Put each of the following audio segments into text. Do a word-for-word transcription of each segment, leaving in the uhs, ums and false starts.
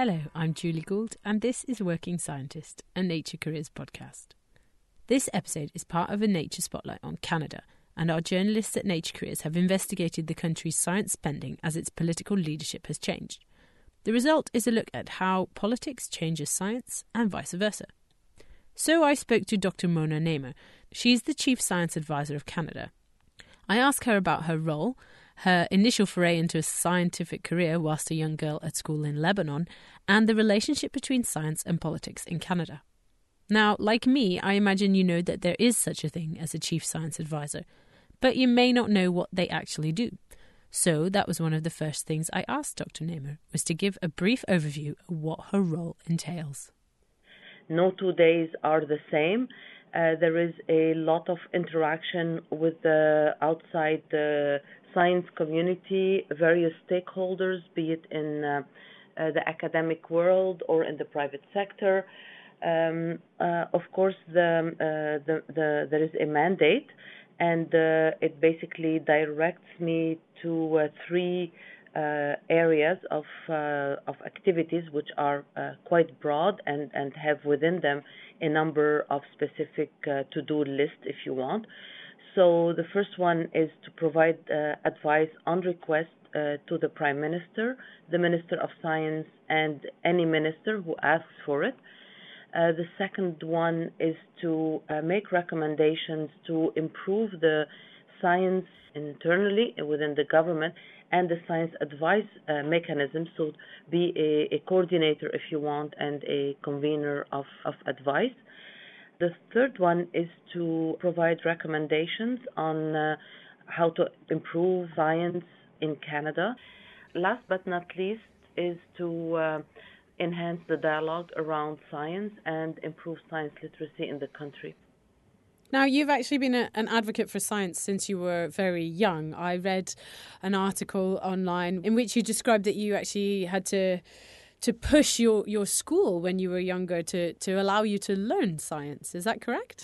Hello, I'm Julie Gould, and this is Working Scientist, a Nature Careers podcast. This episode is part of a Nature Spotlight on Canada, and our journalists at Nature Careers have investigated the country's science spending as its political leadership has changed. The result is a look at how politics changes science and vice versa. So I spoke to Doctor Mona Namer. She's the Chief Science Advisor of Canada. I asked her about her role, her initial foray into a scientific career whilst a young girl at school in Lebanon, and the relationship between science and politics in Canada. Now, like me, I imagine you know that there is such a thing as a Chief Science Advisor, but you may not know what they actually do. So that was one of the first things I asked Doctor Namer, was to give a brief overview of what her role entails. No two days are the same. Uh, there is a lot of interaction with the outside the science community, various stakeholders, be it in uh, uh, the academic world or in the private sector. Um, uh, of course, the, uh, the, the, there is a mandate, and uh, it basically directs me to uh, three uh, areas of uh, of activities, which are uh, quite broad and, and have within them a number of specific uh, to-do lists, if you want. So the first one is to provide uh, advice on request uh, to the Prime Minister, the Minister of Science, and any minister who asks for it. Uh, the second one is to uh, make recommendations to improve the science internally within the government and the science advice uh, mechanism, so be a, a coordinator, if you want, and a convener of, of advice. The third one is to provide recommendations on uh, how to improve science in Canada. Last but not least is to uh, enhance the dialogue around science and improve science literacy in the country. Now, you've actually been a, an advocate for science since you were very young. I read an article online in which you described that you actually had to to push your, your school when you were younger to, to allow you to learn science. Is that correct?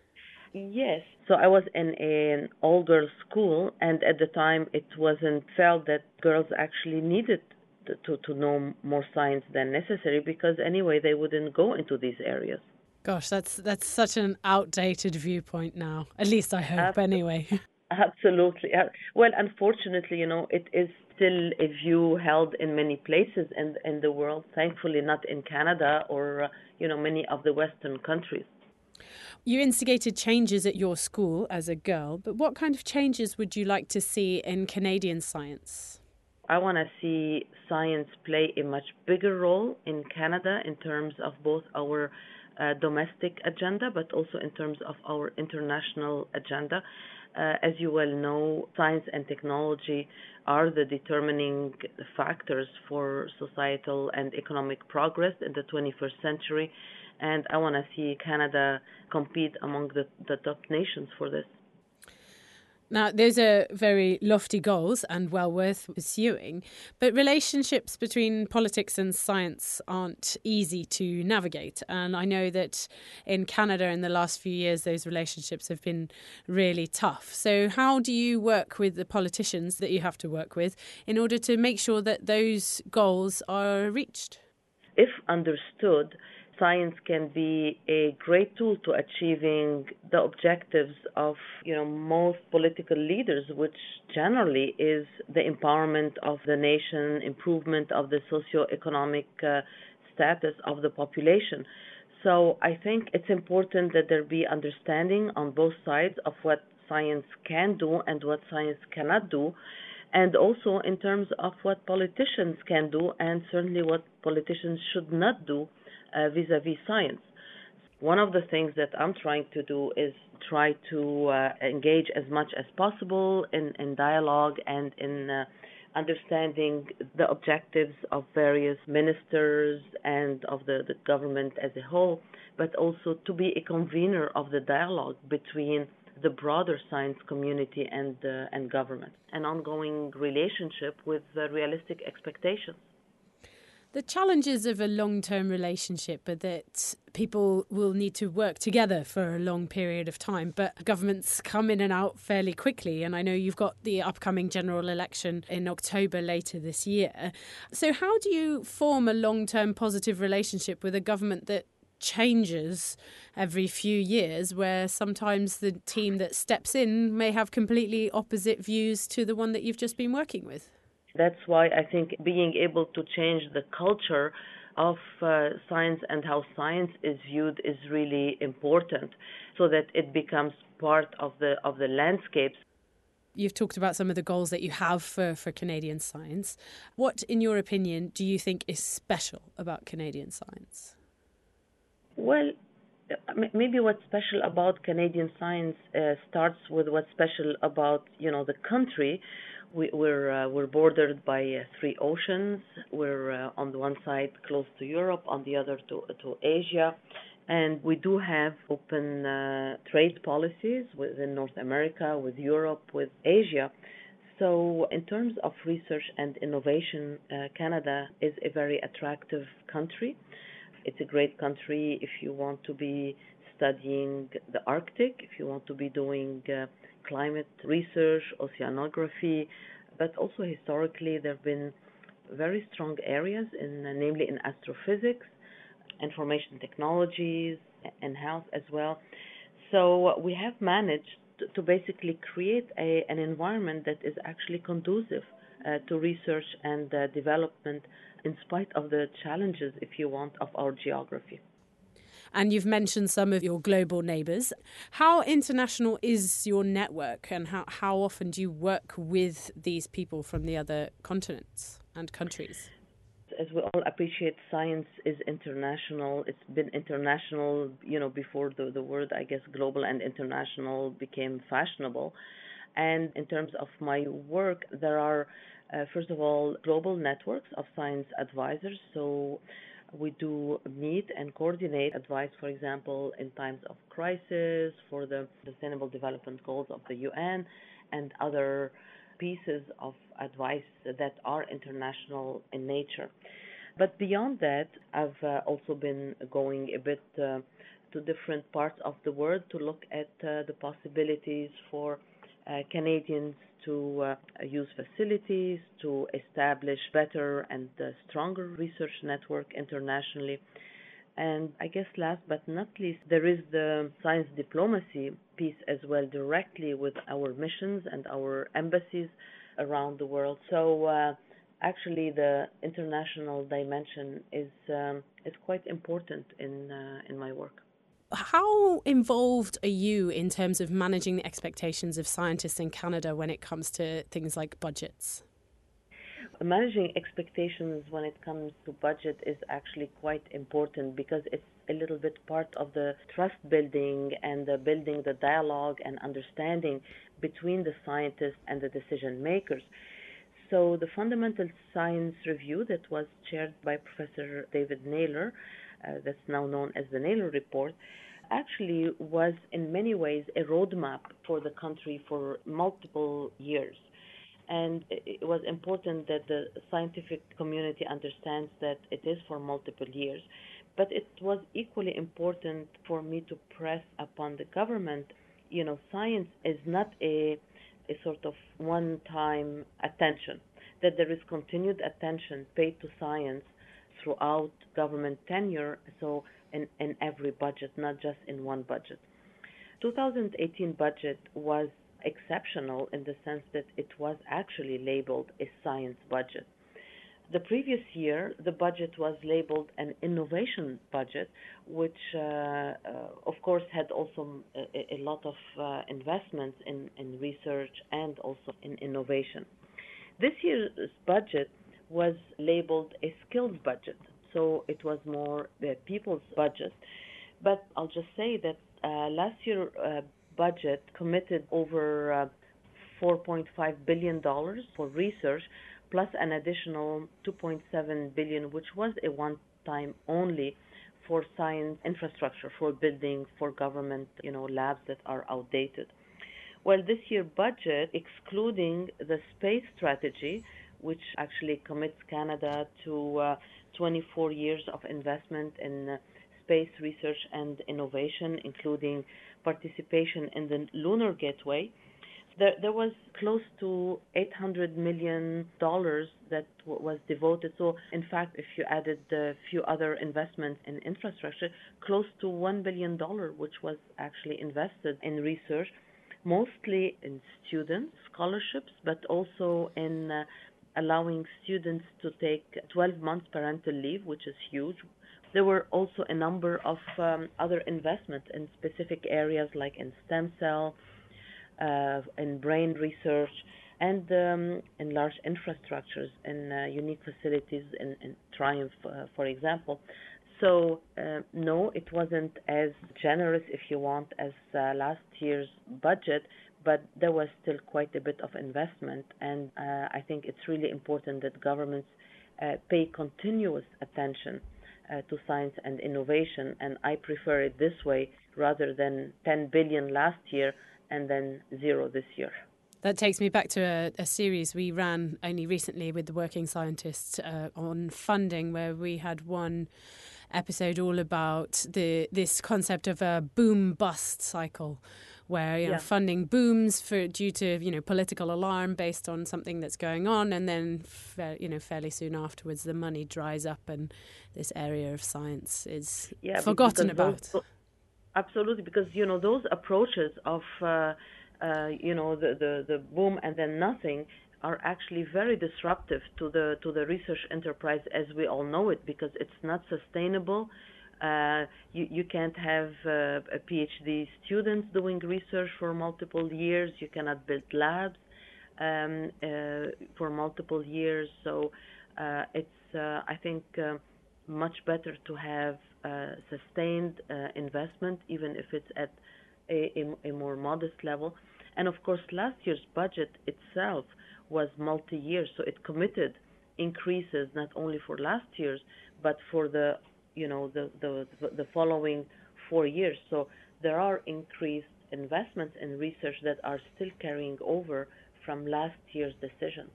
Yes. So I was in an all-girls school, and at the time it wasn't felt that girls actually needed to, to know more science than necessary, because anyway they wouldn't go into these areas. Gosh, that's that's such an outdated viewpoint now. At least I hope, Absolutely. anyway. Absolutely. Well, unfortunately, you know, it is still a view held in many places in, in the world, thankfully not in Canada or, uh, you know, many of the Western countries. You instigated changes at your school as a girl, but what kind of changes would you like to see in Canadian science? I want to see science play a much bigger role in Canada in terms of both our uh, domestic agenda, but also in terms of our international agenda. Uh, as you well know, science and technology are the determining factors for societal and economic progress in the twenty-first century, and I want to see Canada compete among the, the top nations for this. Now, those are very lofty goals and well worth pursuing, but relationships between politics and science aren't easy to navigate. And I know that in Canada in the last few years, those relationships have been really tough. So how do you work with the politicians that you have to work with in order to make sure that those goals are reached? If understood, science can be a great tool to achieving the objectives of, you know, most political leaders, which generally is the empowerment of the nation, improvement of the socio-economic uh, status of the population. So I think it's important that there be understanding on both sides of what science can do and what science cannot do, and also in terms of what politicians can do and certainly what politicians should not do Uh, vis-a-vis science. One of the things that I'm trying to do is try to uh, engage as much as possible in, in dialogue and in uh, understanding the objectives of various ministers and of the, the government as a whole, but also to be a convener of the dialogue between the broader science community and uh, and government, an ongoing relationship with uh, realistic expectations. The challenges of a long-term relationship are that people will need to work together for a long period of time, but governments come in and out fairly quickly. And I know you've got the upcoming general election in October later this year. So how do you form a long-term positive relationship with a government that changes every few years, where sometimes the team that steps in may have completely opposite views to the one that you've just been working with? That's why I think being able to change the culture of uh, science and how science is viewed is really important, so that it becomes part of the of the landscapes. You've talked about some of the goals that you have for, for Canadian science. What, in your opinion, do you think is special about Canadian science? Well, maybe what's special about Canadian science uh, starts with what's special about, you know, the country. We, we're uh, we're bordered by uh, three oceans. We're uh, on the one side close to Europe, on the other to to Asia, and we do have open uh, trade policies within North America, with Europe, with Asia. So in terms of research and innovation, uh, Canada is a very attractive country. It's a great country if you want to be studying the Arctic, if you want to be doing uh, climate research, oceanography, but also historically there have been very strong areas, in, uh, namely in astrophysics, information technologies, and health as well. So we have managed to, to basically create a, an environment that is actually conducive uh, to research and uh, development, in spite of the challenges, if you want, of our geography. And you've mentioned some of your global neighbours. How international is your network, and how, how often do you work with these people from the other continents and countries? As we all appreciate, science is international. It's been international, you know, before the, the word, I guess, global and international became fashionable. And in terms of my work, there are, uh, first of all, global networks of science advisors. So we do meet and coordinate advice, for example, in times of crisis for the Sustainable Development Goals of the U N and other pieces of advice that are international in nature. But beyond that, I've uh, also been going a bit uh, to different parts of the world to look at uh, the possibilities for uh, Canadians to uh, use facilities, to establish better and uh, stronger research network internationally. And I guess last but not least, there is the science diplomacy piece as well, directly with our missions and our embassies around the world. So uh, actually the international dimension is um, is quite important in uh, in my work. How involved are you in terms of managing the expectations of scientists in Canada when it comes to things like budgets? Managing expectations when it comes to budget is actually quite important, because it's a little bit part of the trust building and the building the dialogue and understanding between the scientists and the decision makers. So the Fundamental Science Review that was chaired by Professor David Naylor, uh, that's now known as the Naylor Report, actually was in many ways a roadmap for the country for multiple years. And it was important that the scientific community understands that it is for multiple years. But it was equally important for me to press upon the government, you know, science is not a, a sort of one-time attention, that there is continued attention paid to science throughout government tenure, so in, in every budget, not just in one budget. twenty eighteen budget was exceptional in the sense that it was actually labeled a science budget. The previous year, the budget was labeled an innovation budget, which uh, uh, of course had also a, a lot of uh, investments in, in research and also in innovation. This year's budget was labeled a skills budget, so it was more the people's budget. But I'll just say that uh, last year uh, budget committed over uh, four point five billion dollars for research, plus an additional two point seven billion dollars, which was a one-time only for science infrastructure, for building, for government, you know, labs that are outdated. Well, this year budget, excluding the space strategy, which actually commits Canada to uh, twenty-four years of investment in uh, space research and innovation, including participation in the Lunar Gateway. There, there was close to eight hundred million dollars that w- was devoted. So, in fact, if you added a few other investments in infrastructure, close to one billion dollars, which was actually invested in research, mostly in student scholarships, but also in uh, allowing students to take twelve months parental leave, which is huge. There were also a number of um, other investments in specific areas like in stem cell, uh, in brain research, and um, in large infrastructures, in uh, unique facilities in, in Triumph, uh, for example. So, uh, no, it wasn't as generous, if you want, as uh, last year's budget, but there was still quite a bit of investment. And uh, I think it's really important that governments uh, pay continuous attention uh, to science and innovation. And I prefer it this way rather than ten billion last year and then zero this year. That takes me back to a, a series we ran only recently with the Working Scientists uh, on funding, where we had one episode all about the this concept of a boom-bust cycle, where you know, Yeah. funding booms for due to you know political alarm based on something that's going on, and then fa- you know fairly soon afterwards the money dries up and this area of science is Yeah, forgotten because about. those, absolutely, because you know those approaches of uh, uh, you know the, the the boom and then nothing are actually very disruptive to the to the research enterprise as we all know it, because it's not sustainable. Uh, you you can't have uh, a PhD students doing research for multiple years. You cannot build labs um, uh, for multiple years. So uh, it's uh, I think uh, much better to have uh, sustained uh, investment, even if it's at a, a, a more modest level. And of course, last year's budget itself was multi-year, so it committed increases not only for last year's, but for the you know the the the following four years. So there are increased investments in research that are still carrying over from last year's decisions.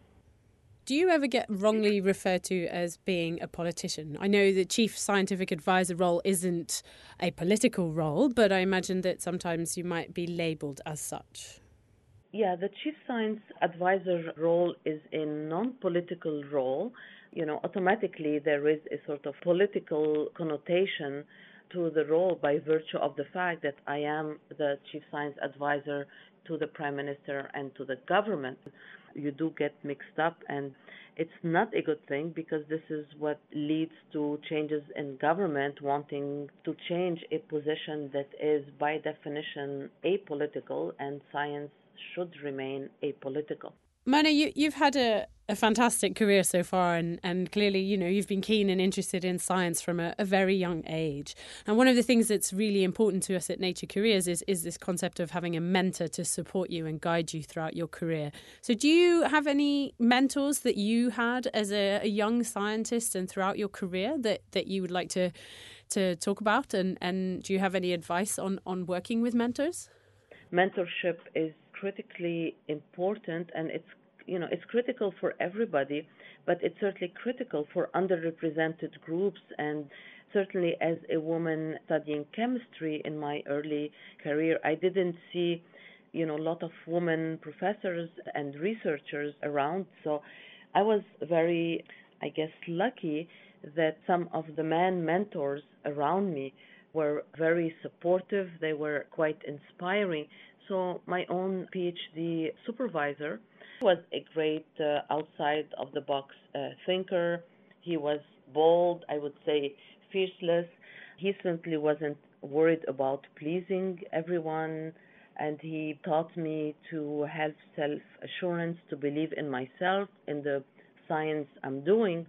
Do you ever get wrongly referred to as being a politician? I know the chief scientific advisor role isn't a political role, but I imagine that sometimes you might be labelled as such. Yeah, the chief science advisor role is a non-political role. You know, automatically there is a sort of political connotation to the role by virtue of the fact that I am the chief science advisor to the prime minister and to the government. You do get mixed up, and it's not a good thing, because this is what leads to changes in government wanting to change a position that is by definition apolitical, and science should remain apolitical. Mona, you, you've had a, a fantastic career so far, and, and clearly, you know, you've been keen and interested in science from a, a very young age. And one of the things that's really important to us at Nature Careers is, is this concept of having a mentor to support you and guide you throughout your career. So do you have any mentors that you had as a, a young scientist and throughout your career that, that you would like to to talk about? And, and do you have any advice on, on working with mentors? Mentorship is critically important, and it's you know it's critical for everybody, but it's certainly critical for underrepresented groups. And certainly, as a woman studying chemistry in my early career, I didn't see you know a lot of women professors and researchers around. So I was very, I guess, lucky that some of the man mentors around me were very supportive. They were quite inspiring. So my own PhD supervisor was a great uh, outside of the box uh, thinker. He was bold, I would say fierceless. He simply wasn't worried about pleasing everyone, and he taught me to have self-assurance, to believe in myself, in the science I'm doing.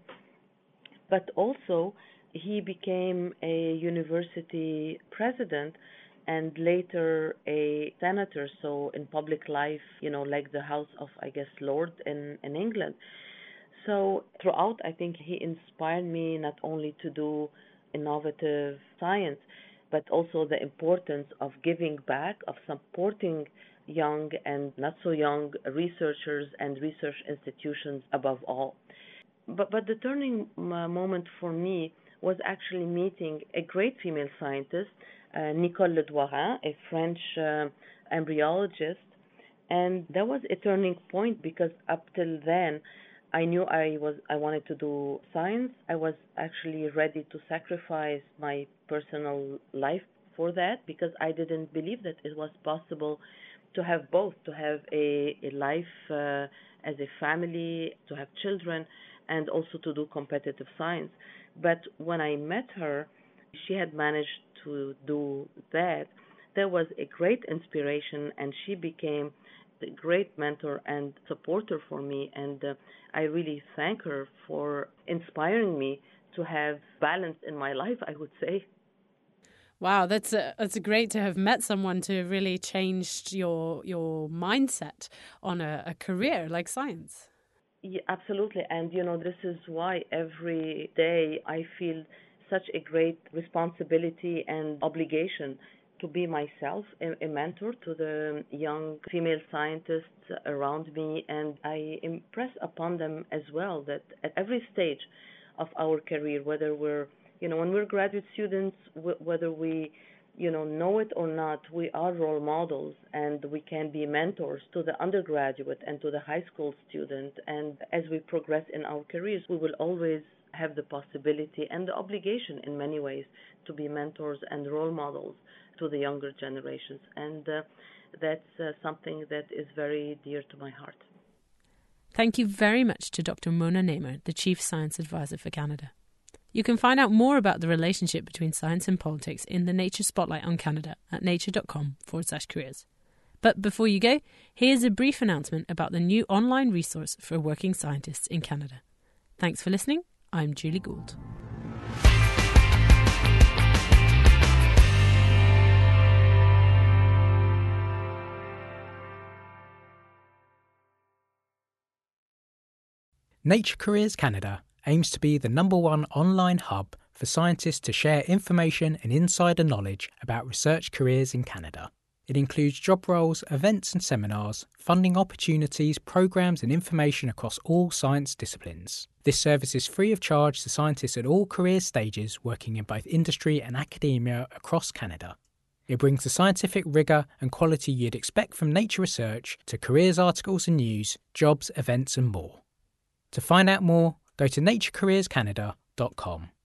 But also, he became a university president and later a senator, so in public life, you know, like the House of, I guess, Lord in, in England. So throughout, I think he inspired me not only to do innovative science, but also the importance of giving back, of supporting young and not so young researchers and research institutions above all. But, but the turning uh, moment for me was actually meeting a great female scientist, uh, Nicole Ledouarin, a French uh, embryologist. And that was a turning point because up till then, I knew I was I wanted to do science. I was actually ready to sacrifice my personal life for that because I didn't believe that it was possible to have both, to have a, a life uh, as a family, to have children, and also to do competitive science. But when I met her, she had managed to do that. There was a great inspiration, and she became a great mentor and supporter for me. And uh, I really thank her for inspiring me to have balance in my life, I would say. Wow, that's a, that's a great to have met someone to really change your your mindset on a, a career like science. Yeah, absolutely. And you know, this is why every day I feel such a great responsibility and obligation to be myself a, a mentor to the young female scientists around me. And I impress upon them as well that at every stage of our career, whether we're, you know, when we're graduate students, w- whether we you know, know it or not, we are role models and we can be mentors to the undergraduate and to the high school student. And as we progress in our careers, we will always have the possibility and the obligation in many ways to be mentors and role models to the younger generations. And uh, that's uh, something that is very dear to my heart. Thank you very much to Doctor Mona Nemer, the Chief Science Advisor for Canada. You can find out more about the relationship between science and politics in the Nature Spotlight on Canada at nature.com forward slash careers. But before you go, here's a brief announcement about the new online resource for working scientists in Canada. Thanks for listening. I'm Julie Gould. Nature Careers Canada aims to be the number one online hub for scientists to share information and insider knowledge about research careers in Canada. It includes job roles, events and seminars, funding opportunities, programs and information across all science disciplines. This service is free of charge to scientists at all career stages working in both industry and academia across Canada. It brings the scientific rigour and quality you'd expect from nature research to careers articles and news, jobs, events and more. To find out more, go to nature careers canada dot com.